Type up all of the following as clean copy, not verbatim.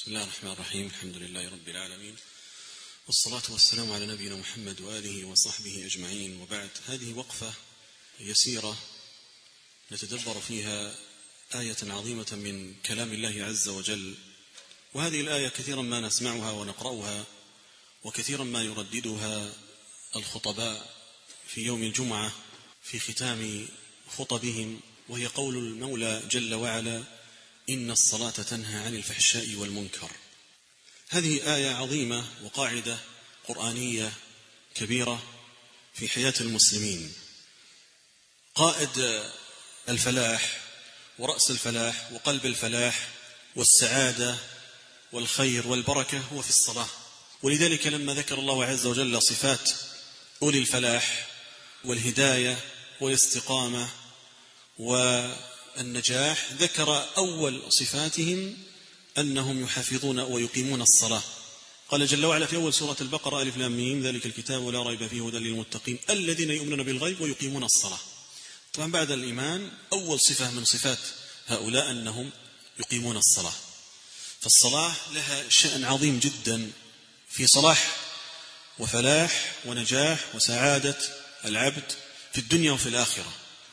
بسم الله الرحمن الرحيم. الحمد لله رب العالمين، والصلاة والسلام على نبينا محمد وآله وصحبه أجمعين، وبعد. هذه وقفة يسيرة نتدبر فيها آية عظيمة من كلام الله عز وجل. وهذه الآية كثيرا ما نسمعها ونقرأها، وكثيرا ما يرددها الخطباء في يوم الجمعة في ختام خطبهم، وهي قول المولى جل وعلا: إن الصلاة تنهى عن الفحشاء والمنكر. هذه آية عظيمة وقاعدة قرآنية كبيرة في حياة المسلمين. قائد الفلاح ورأس الفلاح وقلب الفلاح والسعادة والخير والبركة هو في الصلاة. ولذلك لما ذكر الله عز وجل صفات أولي الفلاح والهداية والاستقامة والنجاح، ذكر أول صفاتهم أنهم يحافظون ويقيمون الصلاة. قال جل وعلا في أول سورة البقرة: ألف لام ميم ذلك الكتاب لا ريب فيه هدى للمتقين الذين يؤمنون بالغيب ويقيمون الصلاة. طبعا بعد الإيمان أول صفة من صفات هؤلاء أنهم يقيمون الصلاة. فالصلاة لها شأن عظيم جدا في صلاح وفلاح ونجاح وسعادة العبد في الدنيا وفي الآخرة.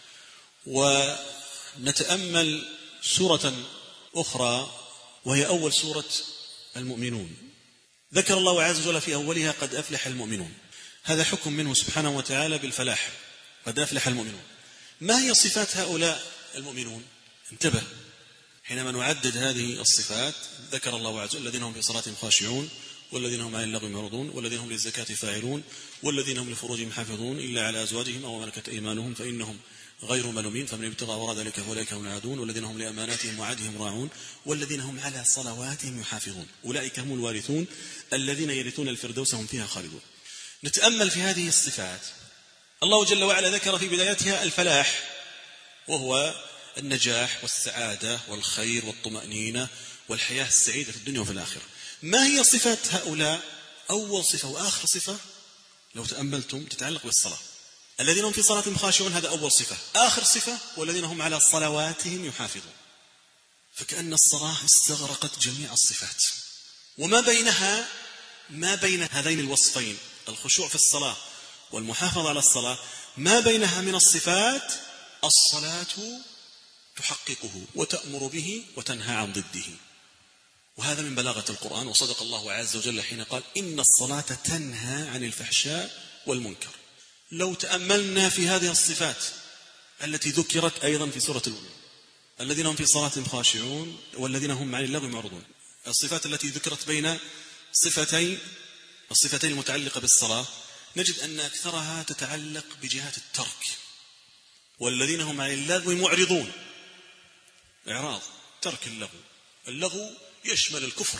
ونتأمل سورة أخرى وهي أول سورة المؤمنون. ذكر الله عز وجل في أولها: قد أفلح المؤمنون. هذا حكم منه سبحانه وتعالى بالفلاح، قد أفلح المؤمنون. ما هي صفات هؤلاء المؤمنون؟ انتبه، حينما نعدد هذه الصفات ذكر الله عز وجل: الذين هم في صلاتهم خاشعون، والذين هم عن اللغو معرضون، والذين هم للزكاة فاعلون، والذين هم لفروجهم حافظون إلا على أزواجهم أو ملكت أيمانهم فإنهم غير ملومين، فمن ابتغى وراء ذلك فأولئك هم العادون، والذين هم لأماناتهم وعهدهم راعون، والذين هم على صلواتهم يحافظون، أولئك هم الوارثون الذين يرثون الفردوس هم فيها خالدون. نتأمل في هذه الصفات. الله جل وعلا ذكر في بدايتها الفلاح، وهو النجاح والسعادة والخير والطمأنينة والحياة السعيدة في الدنيا وفي الآخرة. ما هي صفات هؤلاء؟ أول صفة وآخر صفة لو تأملتم تتعلق بالصلاة. الذين هم في صلاتهم خاشعون، هذا أول صفة. آخر صفة: والذين هم على صلواتهم يحافظون. فكأن الصلاة استغرقت جميع الصفات، وما بينها ما بين هذين الوصفين، الخشوع في الصلاة والمحافظة على الصلاة، ما بينها من الصفات الصلاة تحققه وتأمر به وتنهى عن ضده. وهذا من بلاغة القرآن، وصدق الله عز وجل حين قال: إن الصلاة تنهى عن الفحشاء والمنكر. لو تأملنا في هذه الصفات التي ذكرت أيضا في سورة المؤمنون: الذين هم في صلاتهم خاشعون، والذين هم عن اللغو معرضون، الصفات التي ذكرت بين الصفتين المتعلقة بالصلاة، نجد أن أكثرها تتعلق بجهات الترك. والذين هم عن اللغو معرضون، إعراض، ترك اللغو. اللغو يشمل الكفر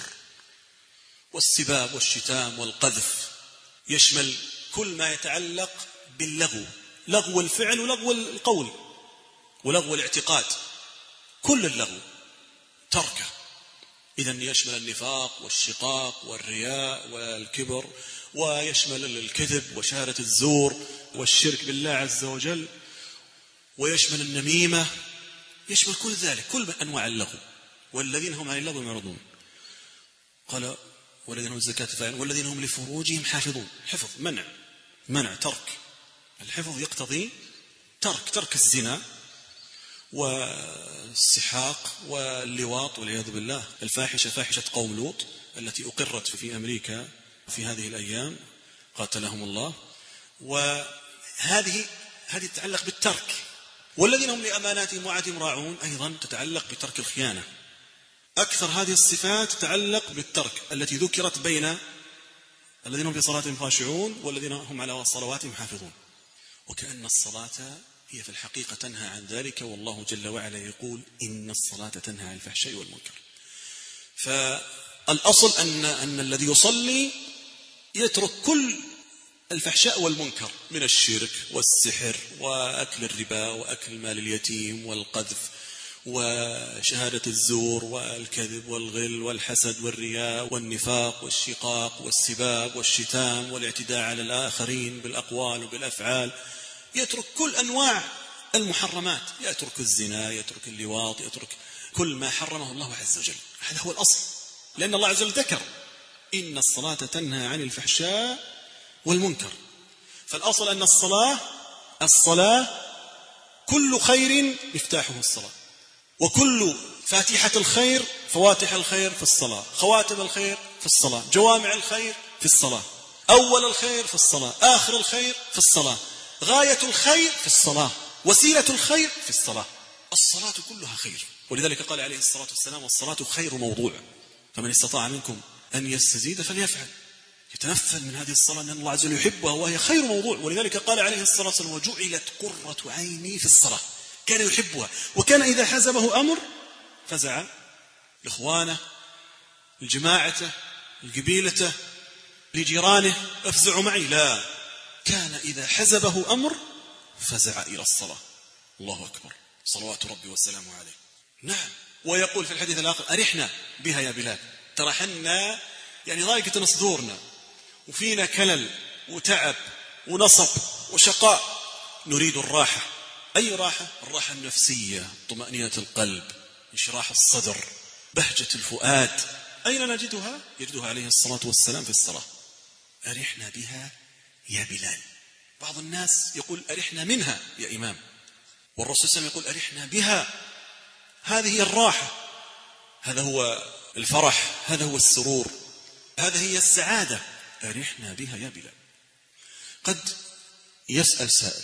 والسباب والشتام والقذف، يشمل كل ما يتعلق باللغو، لغو الفعل ولغو القول ولغو الاعتقاد، كل اللغو تركه. إذن يشمل النفاق والشقاق والرياء والكبر، ويشمل الكذب وشهادة الزور والشرك بالله عز وجل، ويشمل النميمة، يشمل كل ذلك، كل أنواع اللغو. والذين هم عن اللغو معرضون. قال: والذين هم الزكاة فاعلون، والذين هم لفروجهم حافظون. حفظ، منع، ترك. الحفظ يقتضي ترك الزنا والسحاق واللواط والعياذ بالله. الفاحشة فاحشة قوم لوط التي أقرت في أمريكا في هذه الأيام، قاتلهم الله. وهذه تتعلق بالترك. والذين هم لأماناتهم وعهدهم راعون، أيضا تتعلق بترك الخيانة. أكثر هذه الصفات تتعلق بالترك التي ذكرت بين الذين هم في صلاتهم خاشعون والذين هم على صلواتهم حافظون. وكأن الصلاة هي في الحقيقة تنهى عن ذلك، والله جل وعلا يقول: إن الصلاة تنهى عن الفحشاء والمنكر. فالأصل أن الذي يصلي يترك كل الفحشاء والمنكر من الشرك والسحر وأكل الربا وأكل مال اليتيم والقذف وشهادة الزور والكذب والغل والحسد والرياء والنفاق والشقاق والسباب والشتام والاعتداء على الآخرين بالأقوال وبالأفعال. يترك كل أنواع المحرمات، يترك الزنا، يترك اللواط، يترك كل ما حرمه الله عز وجل. هذا هو الأصل. لأن الله عز وجل ذكر إن الصلاة تنهى عن الفحشاء والمنكر. فالأصل أن الصلاة كل خير مفتاحه الصلاة، وكل فاتحة الخير فواتح الخير في الصلاة، خواتم الخير في الصلاة، جوامع الخير في الصلاة، أول الخير في الصلاة، آخر الخير في الصلاة، غاية الخير في الصلاة، وسيلة الخير في الصلاة. الصلاة كلها خير، ولذلك قال عليه الصلاة والسلام والصلاة خير موضوع، فمن استطاع منكم أن يستزيد فليفعل، يتنفل من هذه الصلاة أن الله عز وجل يحبها وهي خير موضوع. ولذلك قال عليه الصلاة والسلام وجعلت قرة عيني في الصلاة. كان يحبها، وكان إذا حزبه أمر فزع لإخوانه، لجماعته، لقبيلته، لجيرانه، افزعوا معي. لا، كان إذا حزبه أمر فزع إلى الصلاة. الله أكبر، صلوات ربي وسلامه عليه. نعم، ويقول في الحديث الآخر أرحنا بها يا بلال. ترى حنا يعني ضايقة صدورنا وفينا كلل وتعب ونصب وشقاء، نريد الراحة. أي راحة؟ الراحة النفسية، طمأنينة القلب، انشراح الصدر، بهجة الفؤاد. أين نجدها؟ يجدها عليه الصلاة والسلام في الصلاة. أرحنا بها يا بلال. بعض الناس يقول أرحنا منها يا إمام، والرسول صلى الله عليه وسلم يقول أرحنا بها. هذه هي الراحة، هذا هو الفرح، هذا هو السرور، هذا هي السعادة. أرحنا بها يا بلال. قد يسأل سائل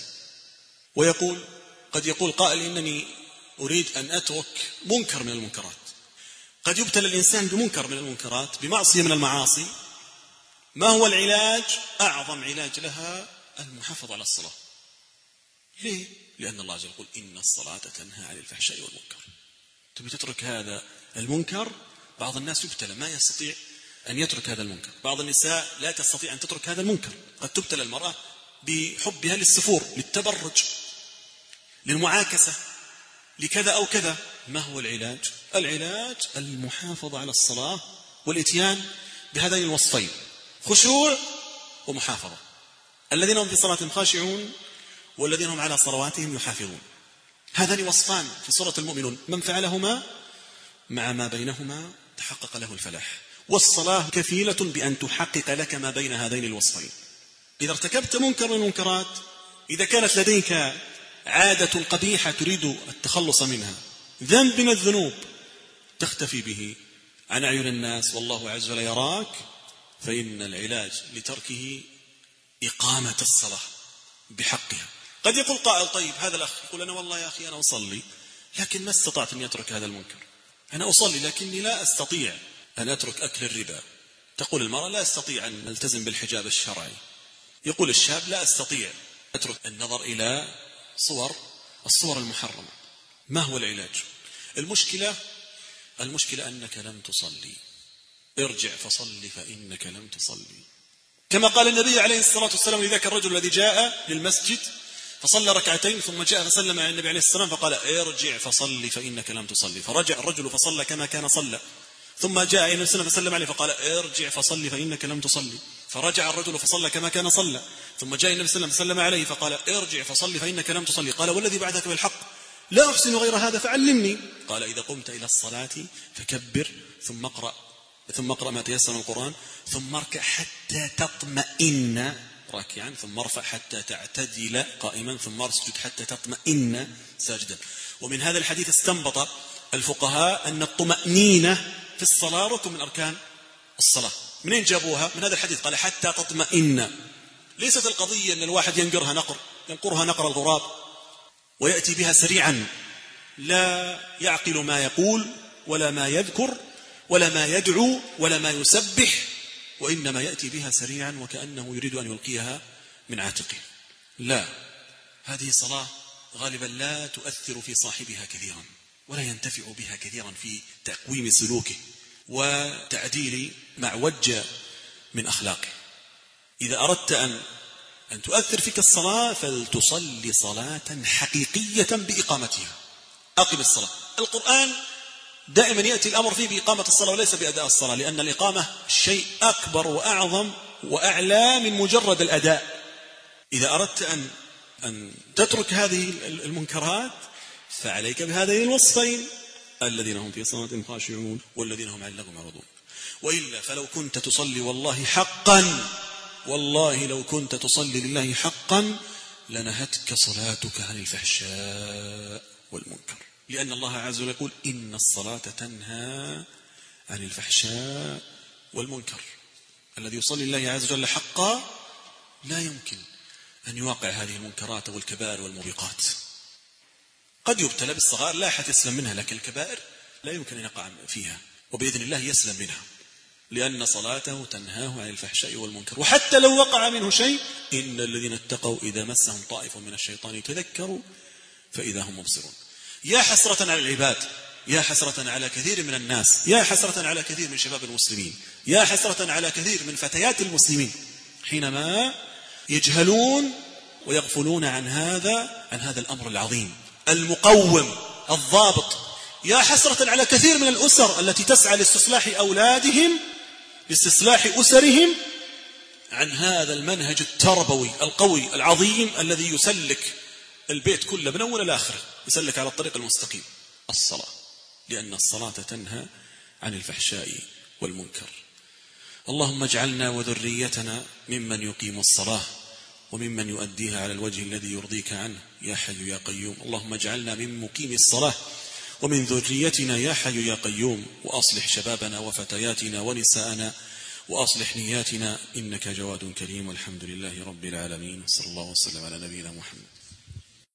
ويقول، قد يقول قائل إنني أريد أن أترك منكر من المنكرات. قد يبتلى الإنسان بمنكر من المنكرات، بمعصية من المعاصي. ما هو العلاج؟ أعظم علاج لها المحافظة على الصلاة. ليه؟ لأن الله عز وجل يقول إن الصلاة تنهى عن الفحشاء والمنكر. تبي تترك هذا المنكر؟ بعض الناس يبتلى ما يستطيع أن يترك هذا المنكر. بعض النساء لا تستطيع أن تترك هذا المنكر. قد تبتلى المرأة بحبها للسفور، للتبرج، للمعاكسة، لكذا أو كذا. ما هو العلاج؟ العلاج المحافظة على الصلاة والإتيان بهذين الوصفين: خشوع ومحافظة. الذين هم في صلاتهم خاشعون والذين هم على صلواتهم يحافظون. هذان وصفان في سورة المؤمنون، من فعلهما مع ما بينهما تحقق له الفلاح. والصلاة كفيلة بأن تحقق لك ما بين هذين الوصفين. إذا ارتكبت منكر من المنكرات، إذا كانت لديك عادة قبيحة تريد التخلص منها، ذنب من الذنوب تختفي به عن أعين الناس والله عز وجل يراك، فإن العلاج لتركه إقامة الصلاة بحقها. قد يقول قائل طيب هذا الأخ يقول أنا والله يا أخي أنا أصلي لكن ما استطعت أن يترك هذا المنكر. أنا أصلي لكني لا أستطيع أن أترك أكل الربا. تقول المرأة لا أستطيع أن ألتزم بالحجاب الشرعي. يقول الشاب لا أستطيع أترك النظر إلى الصور المحرمة. ما هو العلاج؟ المشكلة أنك لم تصلي. ارجع فصلي فإنك لم تصلي، كما قال النبي عليه الصلاة والسلام لذاك الرجل الذي جاء للمسجد فصلى ركعتين ثم جاء فسلم على النبي عليه الصلاة والسلام فقال ارجع فصلي فإنك لم تصلي. فرجع الرجل فصلى كما كان صلى، ثم جاء إلى النبي صلى الله عليه وسلم فسلم عليه فقال ارجع فصلي فإنك لم تصلي. فرجع الرجل فصلى كما كان صلى، ثم جاء النبي صلى الله عليه وسلم فسلم عليه فقال ارجع فصلي فإنك لم تصلي. قال والذي بعثك بالحق لا أحسن غير هذا فعلمني. قال إذا قمت إلى الصلاة فكبر ثم اقرأ ما تيسر من القرآن، ثم اركع حتى تطمئن راكعا، ثم ارفع حتى تعتدل قائما، ثم اسجد حتى تطمئن ساجدا. ومن هذا الحديث استنبط الفقهاء أن الطمأنينة في الصلاة ركن من أركان الصلاة. منين جابوها؟ من هذا الحديث، قال حتى تطمئن. ليست القضية أن الواحد ينقرها نقر الغراب ويأتي بها سريعا، لا يعقل ما يقول ولا ما يذكر ولا ما يدعو ولا ما يسبح، وإنما يأتي بها سريعا وكأنه يريد أن يلقيها من عاتقه. لا، هذه صلاة غالبا لا تؤثر في صاحبها كثيرا ولا ينتفع بها كثيرا في تقويم سلوكه وتعديل ما وج من أخلاقه. إذا أردت أن تؤثر فيك الصلاة فلتصلي صلاة حقيقية بإقامتها. أقم الصلاة. القرآن دائما يأتي الأمر فيه بإقامة الصلاة وليس بأداء الصلاة، لأن الإقامة شيء أكبر وأعظم وأعلى من مجرد الأداء. إذا أردت أن تترك هذه المنكرات فعليك بهذين الوصفين: الذين هم في صلاتهم خاشعون والذين هم عن اللغو معرضون. وإلا فلو كنت تصلي والله حقا، والله لو كنت تصلي لله حقا لنهتك صلاتك عن الفحشاء والمنكر، لأن الله عز وجل يقول إن الصلاة تنهى عن الفحشاء والمنكر. الذي يصلي لله عز وجل حقا لا يمكن أن يواقع هذه المنكرات والكبائر والموبقات. قد يبتلى بالصغائر لا أحد يسلم منها، لكن الكبائر لا يمكن أن يقع فيها، وبإذن الله يسلم منها، لأن صلاته تنهاه عن الفحشاء والمنكر. وحتى لو وقع منه شيء، إن الذين اتقوا إذا مسهم طائف من الشيطان تذكروا فإذا هم مبصرون. يا حسرة على العباد، يا حسرة على كثير من الناس، يا حسرة على كثير من شباب المسلمين، يا حسرة على كثير من فتيات المسلمين حينما يجهلون ويغفلون عن هذا الأمر العظيم المقوم الضابط. يا حسرة على كثير من الأسر التي تسعى لاستصلاح أولادهم، لاستصلاح أسرهم، عن هذا المنهج التربوي القوي العظيم الذي يسلك البيت كله من أول لآخره، يسلك على الطريق المستقيم، الصلاة، لأن الصلاة تنهى عن الفحشاء والمنكر. اللهم اجعلنا وذريتنا ممن يقيم الصلاة وممن يؤديها على الوجه الذي يرضيك عنه يا حي يا قيوم. اللهم اجعلنا من مقيم الصلاة ومن ذريتنا يا حي يا قيوم، وأصلح شبابنا وفتياتنا ونساءنا وأصلح نياتنا إنك جواد كريم. والحمد لله رب العالمين، صلى الله وسلم على نبينا محمد.